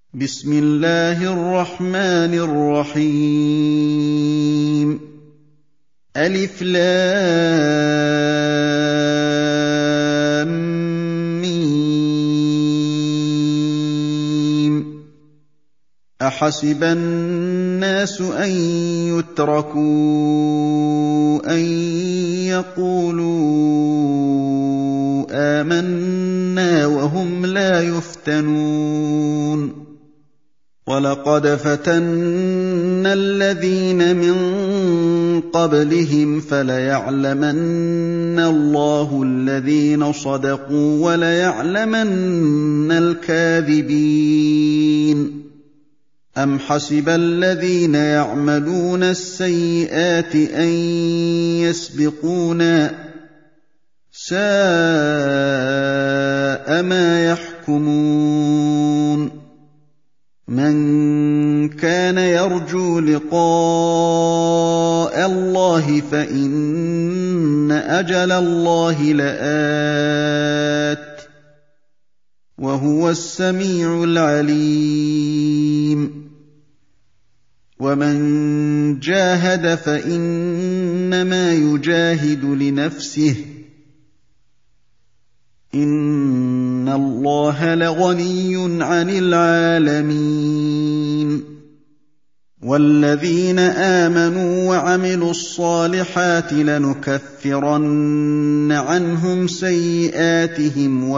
بسم الله الرحمن الرحيم ألف لام ميم أحسب الناس أن يتركوا أن يقولوا آمنا وهم لا يفتنون وَلَقَدْ فَتَنَّا الَّذِينَ مِن قَبْلِهِمْ فَلَيَعْلَمَنَّ اللَّهُ الَّذِينَ صَدَقُوا وَلَيَعْلَمَنَّ الْكَاذِبِينَ أَمْ حَسِبَ الَّذِينَ يَعْمَلُونَ السَّيِّئَاتِ أَن يَسْبِقُونَا ۚ سَاءَ مَا يَحْكُمُونَ مَن كَانَ يَرْجُو لِقَاءَ اللَّهِ فَإِنَّ أَجَلَ اللَّهِ لَآتٍ ۚ وَهُوَ السَّمِيعُ الْعَلِيمُ وَمَن جَاهَدَ فَإِنَّمَا يُجَاهِدُ لِنَفْسِهِ ۚ إِنَّ اللَّهَ لَغَنِيٌّ عَنِ الْعَالَمِينَ وَالَّذِينَ آمَنُوا وَعَمِلُوا الصَّالِحَاتِ لَنُكَفِّرَنَّ عَنْهُمْ سَيِّئَاتِهِمْ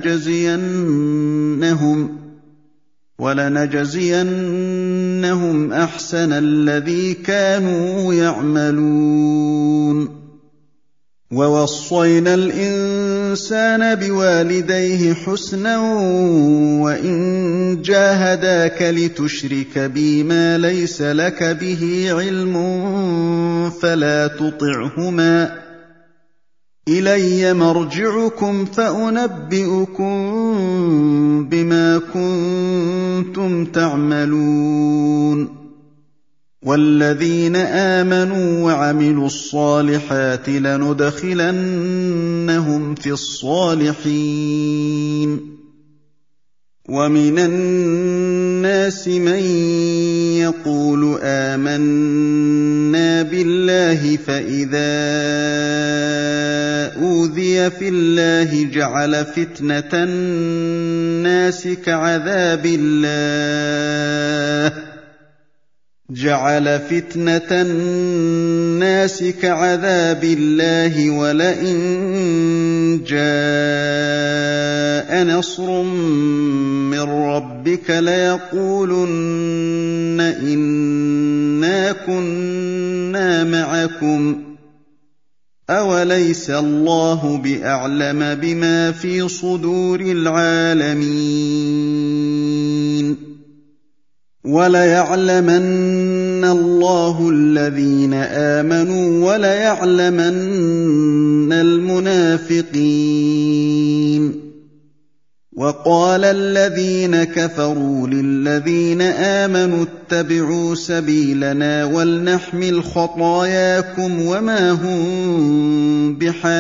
وَلَنَجْزِيَنَّهُمْ أَحْسَنَ الَّذِي كَانُوا يَعْمَلُونَ وَوَصَّيْنَا الْإِنسَانَ بِوَالِدَيْهِ حُسْنًا وَإِن جَاهَدَاكَ لِتُشْرِكَ بِي مَا لَيْسَ لَكَ بِهِ عِلْمٌ فَلَا تُطِعْهُمَا ۚ إِلَيَّ مَرْجِعُكُمْ فَأُنَبِّئُكُم بِمَا كُنتُمْ تَعْمَلُونَ وَالَّذِينَ آمَنُوا وَعَمِلُوا الصَّالِحَاتِ لَنُدْخِلَنَّهُمْ فِي الصَّالِحِينَ وَمِنَ النَّاسِ مَن يَقُولُ آمَنَّا بِاللَّهِ فَإِذَا أُوذِيَ فِي اللَّهِ جَعَلَ فِتْنَةَ النَّاسِ كَعَذَابِ اللَّهِ وَلَئِن جَاءَ نَصْرٌ مِّن رَّبِّكَ لَيَقُولُنَّ إِنَّا كُنَّا مَعَكُمْ ۚ أَوَلَيْسَ اللَّهُ بِأَعْلَمَ بِمَا فِي صُدُورِ الْعَالَمِينَ وَلَيَعْلَمَنَّ اللَّهُ الَّذِينَ آمَنُوا وَلَيَعْلَمَنَّ الْمُنَافِقِينَ وَقَالَ الَّذِينَ كَفَرُوا لِلَّذِينَ آمَنُوا اتَّبِعُوا سَبِيلَنَا وَلْنَحْمِلْ خَطَايَاكُمْ وَمَا هُم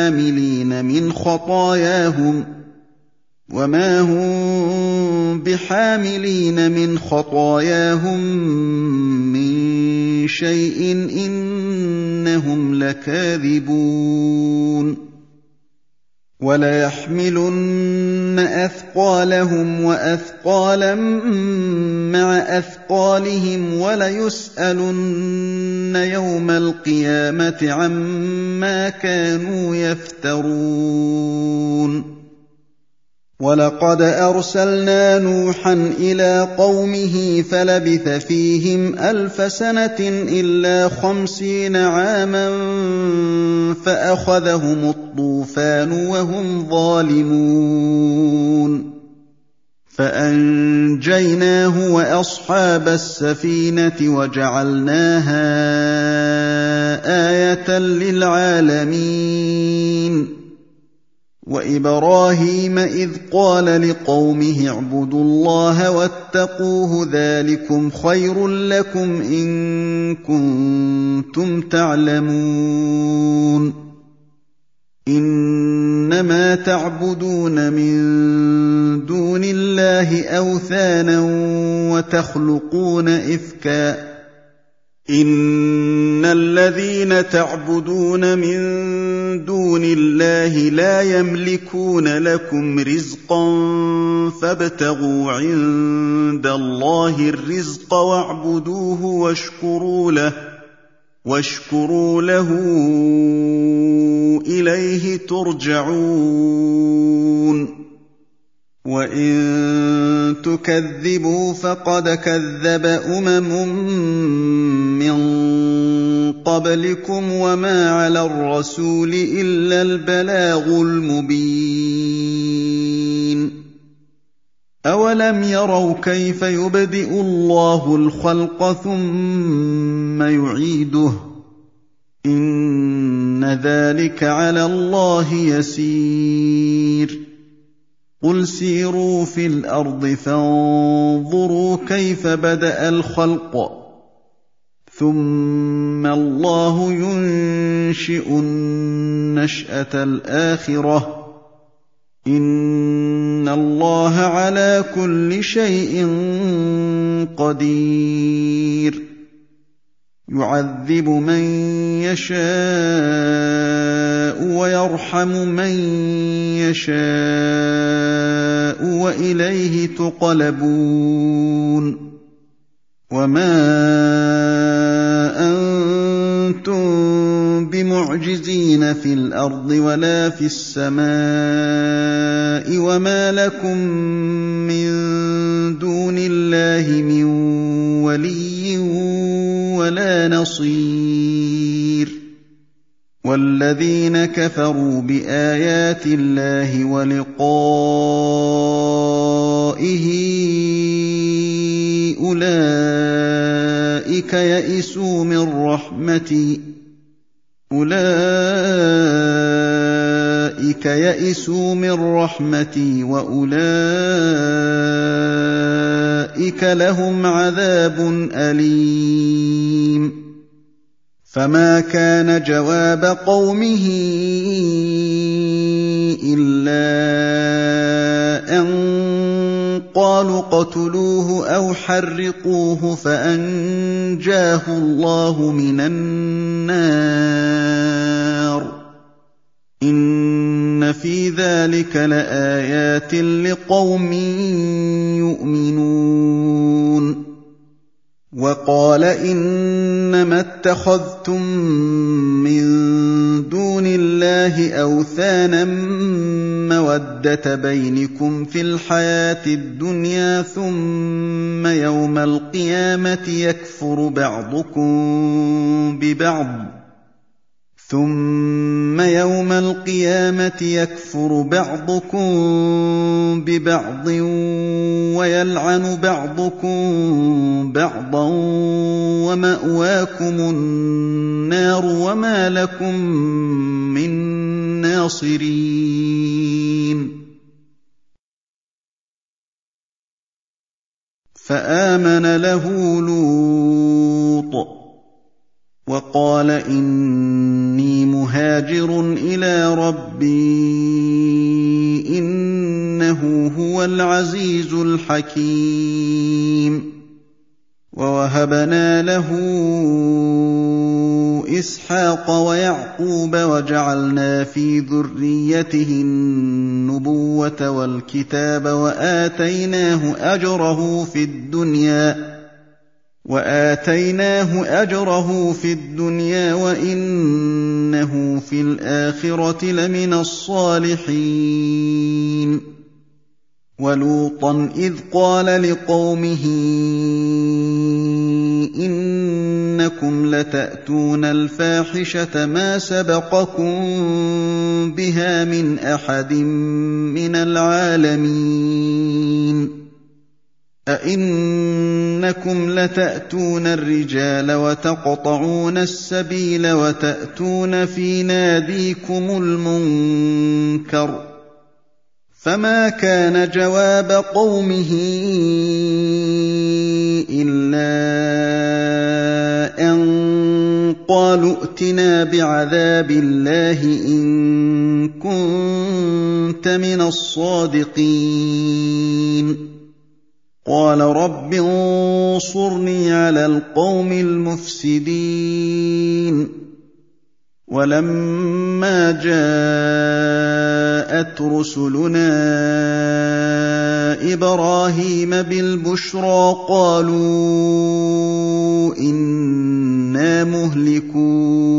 بِحَامِلِينَ مِنْ خَطَايَاهُم مِّن شَيْءٍ ۖ إِنَّهُمْ لَكَاذِبُونَ وَلَيَحْمِلُنَّ أَثْقَالَهُمْ وَأَثْقَالًا مَّعَ أَثْقَالِهِمْ وَلَيُسْأَلُنَّ يَوْمَ الْقِيَامَةِ عَمَّا كَانُوا يَفْتَرُونَ وَلَقَدْ أَرْسَلْنَا نُوحًا إِلَىٰ قَوْمِهِ فَلَبِثَ فِيهِمْ أَلْفَ سَنَةٍ إِلَّا 50 عَامًا فَأَخَذَهُمُ الطُّوفَانُ وَهُمْ ظَالِمُونَ فَأَنجَيْنَاهُ وَأَصْحَابَ السَّفِينَةِ وَجَعَلْنَاهَا آيَةً لِّلْعَالَمِينَ وَإِبْرَاهِيمَ إِذْ قَالَ لِقَوْمِهِ اعْبُدُوا اللَّهَ وَاتَّقُوهُ ذَٰلِكُمْ خَيْرٌ لَّكُمْ إِن كُنتُمْ تَعْلَمُونَ إنما تعبدون من دون الله أوثانا وتخلقون إفكا إن الذين تعبدون من دون الله لا يملكون لكم رزقا فابتغوا عند الله الرزق واعبدوه واشكروا له إليه ترجعون وإن تكذبوا فقد كذب من قبلكم وما على الرسول إلا البلاغ المبين أولم يروا كيف يبدئ الله الخلق ثم يعيده إن ذلك على الله يسير قل سيروا في الأرض فانظروا كيف بدأ الخلق ثم الله ينشئ النشأة الآخرة إن الله على كل شيء قدير يعذب من يشاء ويرحم من يشاء وإليه تقلبون وما أنتم بمعجزين في الأرض ولا في السماء وما لكم من دون الله من ولي ولا نصير والذين كفروا بآيات الله ولقائه أولئك يئسوا من رحمتي وأولئك لهم عذاب أليم فما كان جواب قومه إلا أن قالوا اقتلوه أو حرقوه فأنجاه الله من النار إن في ذلك لآيات لقوم يؤمنون وقال إنما اتخذتم من دون الله أوثانا مودة بينكم في الحياة الدنيا ثم يوم القيامة يكفر بعضكم ببعض ويلعن بعضكم بعضا ومأواكم النار وما لكم من ناصرين فآمن له لوط وقال إني مهاجر إلى ربي إنه هو العزيز الحكيم ووهبنا له إسحاق ويعقوب وجعلنا في ذريته النبوة والكتاب وآتيناه أجره في الدنيا وإنه في الآخرة لمن الصالحين ولوطا إذ قال لقومه إنكم لتأتون الفاحشة ما سبقكم بها من أحد من العالمين أئنكم لتأتون الرجال وتقطعون السبيل وتأتون في ناديكم المنكر فما كان جواب قومه إلا أن قالوا ائتنا بعذاب الله إن كنت من الصادقين قال رب انصرني على القوم المفسدين ولما جاءت رسلنا إبراهيم بالبشرى قالوا إنا مهلكو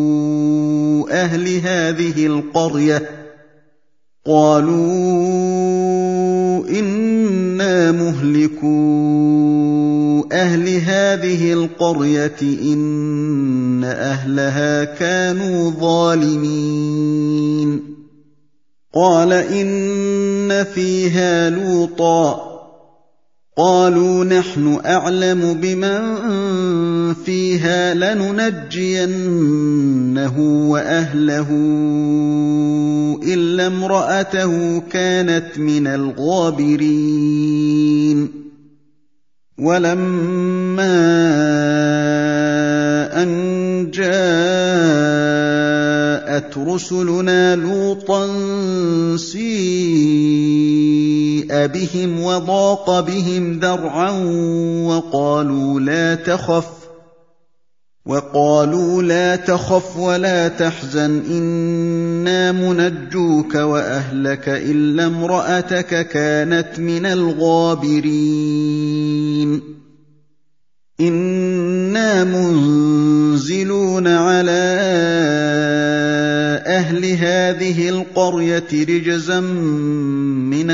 أهل هذه القرية إن أهلها كانوا ظالمين قال إن فيها لوطا قالوا نحن أعلم بمن فيها لننجينه وأهله إلا امرأته كانت من الغابرين ولما أن جاءت رسلنا لوطا سيء بهم وضاق بهم ذرعا وقالوا لا تخف ولا تحزن إنا منجوك وأهلك إلا امرأتك كانت من الغابرين إنا منزلون على أهل هذه القرية رجزا من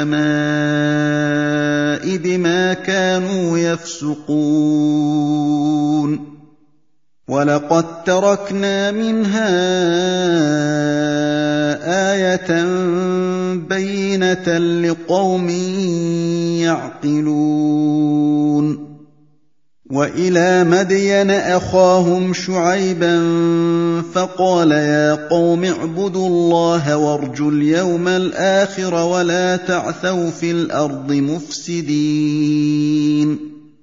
السماء بما كانوا يفسقون ولقد تركنا منها آية بينة لقوم يعقلون وإلى مدين أخاهم شعيبا فقال يا قوم اعبدوا الله وارجوا اليوم الآخر ولا تعثوا في الأرض مفسدين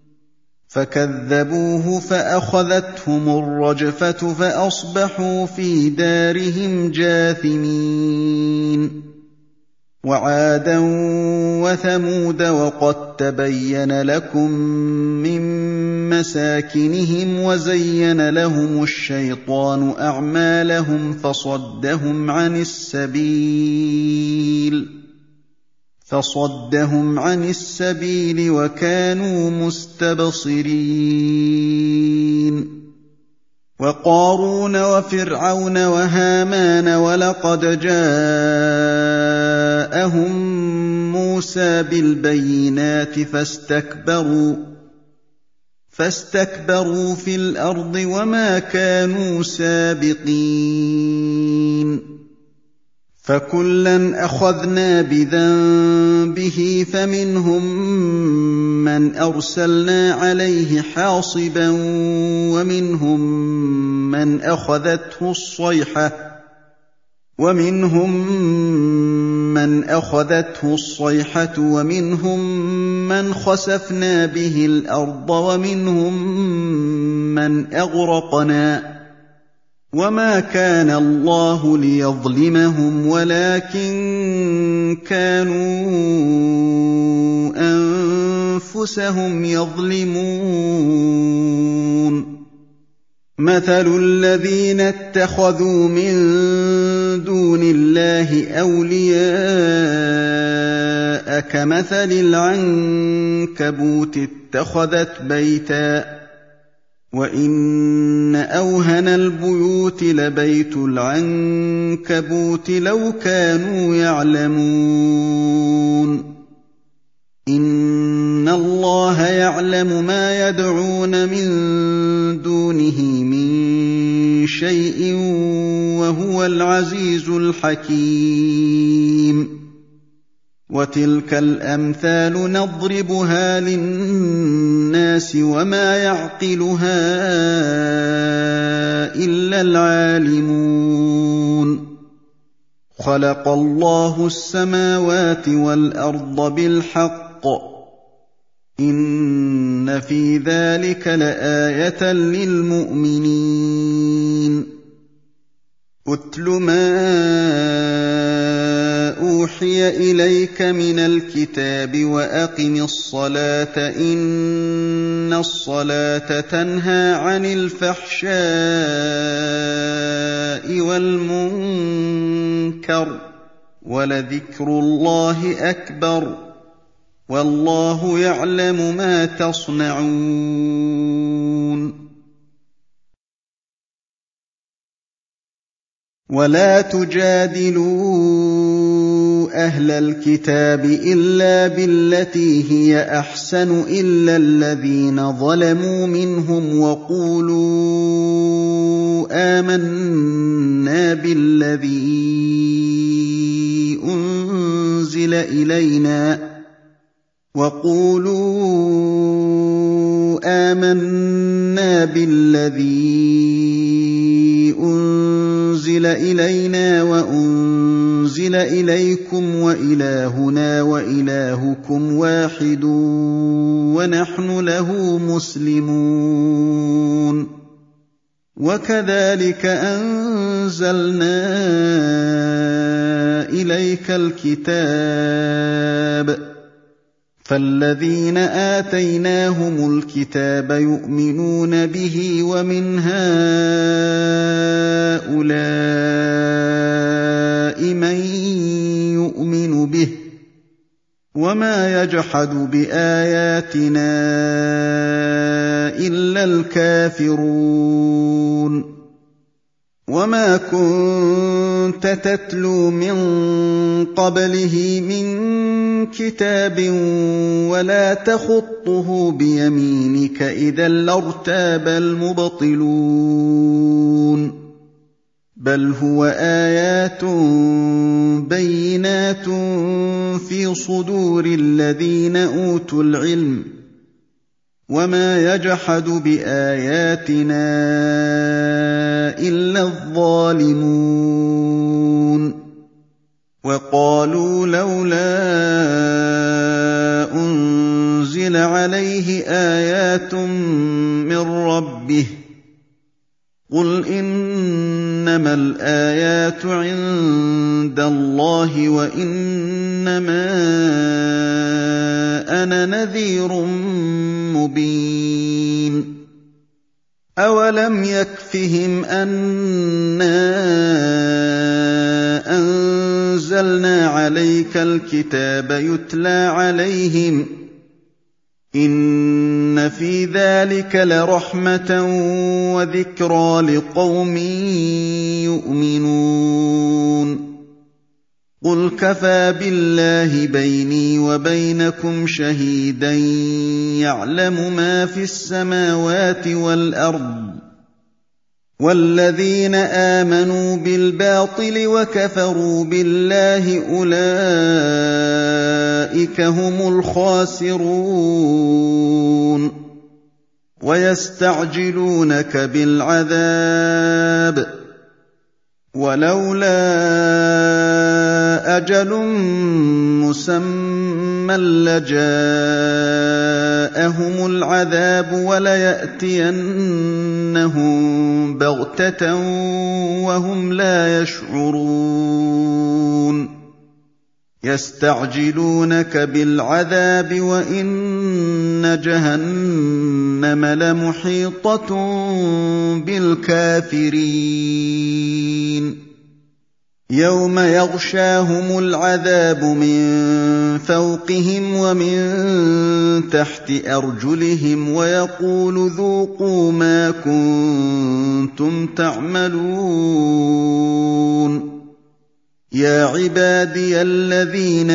فكذبوه فأخذتهم الرجفة فأصبحوا في دارهم جاثمين وعادا وثمود وقد تبين لكم من مساكنهم وزين لهم الشيطان أعمالهم فصدهم عن السبيل وكانوا مستبصرين وقارون وفرعون وهامان ولقد جاءهم موسى بالبينات فاستكبروا في الأرض وما كانوا سابقين فكلا أخذنا بذنبه فمنهم من أرسلنا عليه حاصبا ومنهم من أخذته الصيحة ومنهم من خسفنا به الأرض ومنهم من أغرقنا وما كان الله ليظلمهم ولكن كانوا أنفسهم يظلمون مثل الذين اتخذوا من دون الله أولياء كمثل العنكبوت اتخذت بيتا وإن أوهن البيوت لبيت العنكبوت لو كانوا يعلمون إن الله يعلم ما يدعون من دونه من شيء وهو العزيز الحكيم وتلك الأمثال نضربها للناس وما يعقلها إلا العالمون خلق الله السماوات والأرض بالحق إن في ذلك لآية للمؤمنين أُتْلُ مَا أُوحِيَ إِلَيْكَ مِنَ الْكِتَابِ وَأَقِمِ الصَّلَاةَ ۖ إِنَّ الصَّلَاةَ تَنْهَىٰ عَنِ الْفَحْشَاءِ وَالْمُنكَرِ ۚ وَلَذِكْرُ اللَّهِ أَكْبَرُ ۗ وَاللَّهُ يَعْلَمُ مَا تَصْنَعُونَ وَلَا تُجَادِلُوا أَهْلَ الْكِتَابِ إِلَّا بِالَّتِي هِيَ أَحْسَنُ إِلَّا الَّذِينَ ظَلَمُوا مِنْهُمْ وَقُولُوا آمَنَّا بِالَّذِي أُنزِلَ إِلَيْنَا وَأُنزِلَ إِلَيْكُمْ وَإِلَٰهُنَا وَإِلَٰهُكُمْ وَاحِدٌ وَنَحْنُ لَهُ مُسْلِمُونَ وَكَذَٰلِكَ أَنزَلْنَا إِلَيْكَ الْكِتَابَ ۚ فَالَّذِينَ آتَيْنَاهُمُ الْكِتَابَ يُؤْمِنُونَ بِهِ ۖ وَمِنْ هَٰؤُلَاءِ مَن يُؤْمِنُ بِهِ ۚ وَمَا يَجْحَدُ بِآيَاتِنَا إِلَّا الْكَافِرُونَ وَمَا كُنتَ تَتْلُو مِن قَبْلِهِ مِن كِتَابٍ وَلَا تَخُطُّهُ بِيَمِينِكَ ۖ إِذًا لَّارْتَابَ الْمُبْطِلُونَ بَلْ هُوَ آيَاتٌ بَيِّنَاتٌ فِي صُدُورِ الَّذِينَ أُوتُوا الْعِلْمَ ۚ وَمَا يَجْحَدُ بِآيَاتِنَا إِلَّا الظَّالِمُونَ وَقَالُوا لَوْلَا أُنزِلَ عَلَيْهِ آيَاتٌ مِّن رَّبِّهِ ۖ قُلْ إِنَّمَا الْآيَاتُ عِندَ اللَّهِ وَإِنَّمَا أَنَا نَذِيرٌ مُّبِينٌ أَوَلَمْ يَكْفِهِمْ أَنَّا أَنزَلْنَا عَلَيْكَ الْكِتَابَ يُتْلَىٰ عَلَيْهِمْ ۚ إِنَّ فِي ذَٰلِكَ لَرَحْمَةً وَذِكْرَىٰ لِقَوْمٍ يُؤْمِنُونَ قُلْ كَفَىٰ بِاللَّهِ بَيْنِي وَبَيْنَكُمْ شَهِيدًا يَعْلَمُ مَا فِي السَّمَاوَاتِ وَالْأَرْضِ ۗ وَالَّذِينَ آمَنُوا بِالْبَاطِلِ وَكَفَرُوا بِاللَّهِ أُولَٰئِكَ هُمُ الْخَاسِرُونَ وَيَسْتَعْجِلُونَكَ بِالْعَذَابِ ۚ وَلَوْلَا أَجَلٌ مُّسَمًّى لَّجَاءَهُمُ الْعَذَابُ وَلَيَأْتِيَنَّهُم بَغْتَةً وَهُمْ لَا يَشْعُرُونَ يَسْتَعْجِلُونَكَ بِالْعَذَابِ وَإِنَّ جَهَنَّمَ لَمُحِيطَةٌ بِالْكَافِرِينَ يَوْمَ يَغْشَاهُمُ الْعَذَابُ مِن فَوْقِهِمْ وَمِن تَحْتِ أَرْجُلِهِمْ وَيَقُولُ ذُوقُوا مَا كُنتُمْ تَعْمَلُونَ يَا عِبَادِيَ الَّذِينَ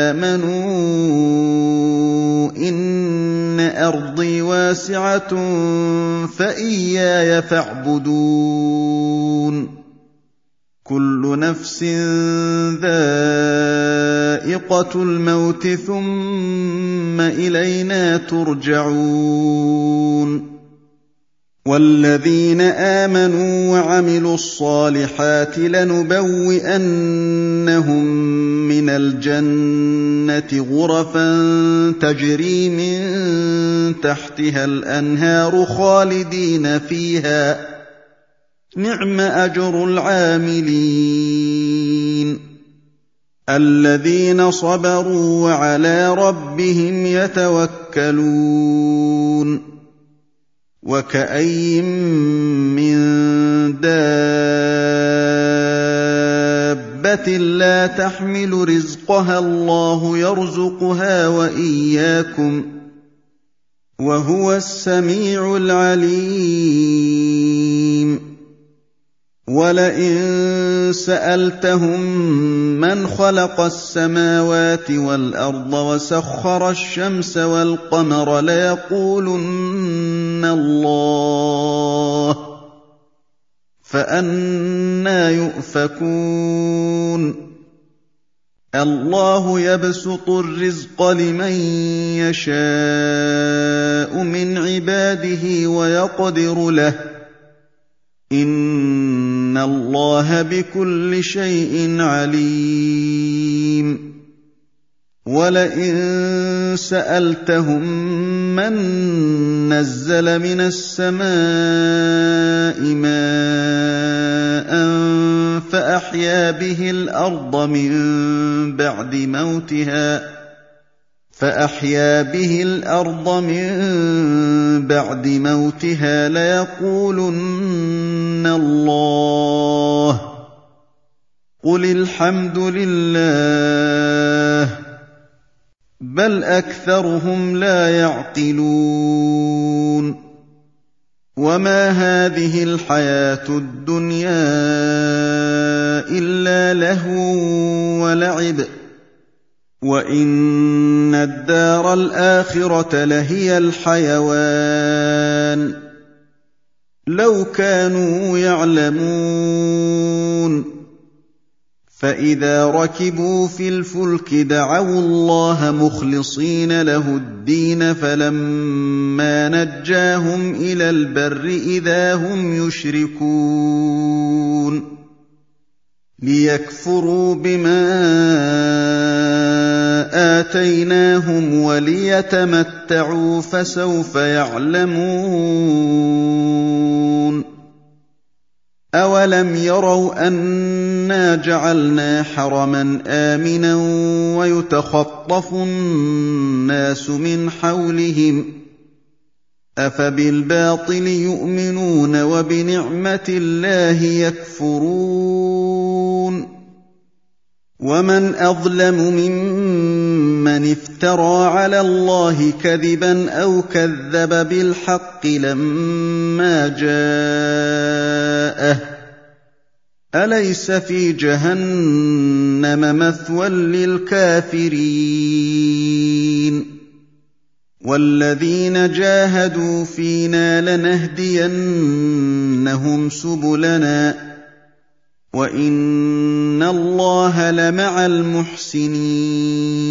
آمَنُوا إِنَّ أَرْضِي وَاسِعَةٌ فَإِيَّايَ فَاعْبُدُونِ كُلُّ نَفْسٍ ذَائِقَةُ الْمَوْتِ ثُمَّ إِلَيْنَا تُرْجَعُونَ وَالَّذِينَ آمَنُوا وَعَمِلُوا الصَّالِحَاتِ لَنُبَوِّئَنَّهُم مِّنَ الْجَنَّةِ غُرَفًا تَجْرِي مِن تَحْتِهَا الْأَنْهَارُ خَالِدِينَ فِيهَا نِعْمَ أَجْرُ الْعَامِلِينَ الَّذِينَ صَبَرُوا وَعَلَىٰ رَبِّهِمْ يَتَوَكَّلُونَ وَكَأَيِّن مِّن دَابَّةٍ لَّا تَحْمِلُ رِزْقَهَا اللَّهُ يَرْزُقُهَا وَإِيَّاكُمْ ۚ وَهُوَ السَّمِيعُ الْعَلِيمُ وَلَئِن سَأَلْتَهُم مَّنْ خَلَقَ السَّمَاوَاتِ وَالْأَرْضَ وَسَخَّرَ الشَّمْسَ وَالْقَمَرَ لَيَقُولُنَّ اللَّهُ ۖ فَأَنَّىٰ يُؤْفَكُونَ اللَّهُ يَبْسُطُ الرِّزْقَ لِمَن يَشَاءُ مِنْ عِبَادِهِ وَيَقْدِرُ لَهُ ۚ إِنَّ اللَّهَ بِكُلِّ شَيْءٍ عَلِيمٌ وَلَئِن سَأَلْتَهُم مَّن نَّزَّلَ مِنَ السَّمَاءِ مَاءً فَأَحْيَا بِهِ الْأَرْضَ مِن بَعْدِ مَوْتِهَا لَيَقُولُنَّ اللَّهُ ۚ قُلِ الْحَمْدُ لِلَّهِ ۚ بَلْ أَكْثَرُهُمْ لَا يَعْقِلُونَ وَمَا هَٰذِهِ الْحَيَاةُ الدُّنْيَا إِلَّا لَهْوٌ وَلَعِبٌ ۚ وَإِنَّ الدَّارَ الْآخِرَةَ لَهِيَ الْحَيَوَانُ ۚ لَوْ كَانُوا يَعْلَمُونَ فَإِذَا رَكِبُوا فِي الْفُلْكِ دَعَوُا اللَّهَ مُخْلِصِينَ لَهُ الدِّينَ فَلَمَّا نَجَّاهُمْ إِلَى الْبَرِّ إِذَا هُمْ يُشْرِكُونَ لِيَكْفُرُوا بِمَا آتَيْنَاهُمْ وَلِيَتَمَتَّعُوا ۖ فَسَوْفَ يَعْلَمُونَ أَوَلَمْ يَرَوْا أَنَّا جَعَلْنَا حَرَمًا آمِنًا وَيُتَخَطَّفُ النَّاسُ مِنْ حَوْلِهِمْ ۚ أَفَبِالْبَاطِلِ يُؤْمِنُونَ وَبِنِعْمَةِ اللَّهِ يَكْفُرُونَ وَمَنْ أَظْلَمُ مِمَّنِ افْتَرَىٰ عَلَى اللَّهِ كَذِبًا أَوْ كَذَّبَ بِالْحَقِّ لَمَّا جَاءَهُ ۚ أَلَيْسَ فِي جَهَنَّمَ مَثْوًى لِّلْكَافِرِينَ وَالَّذِينَ جَاهَدُوا فِينَا لَنَهْدِيَنَّهُمْ سُبُلَنَا ۚ وَإِنَّ اللَّهَ لَمَعَ الْمُحْسِنِينَ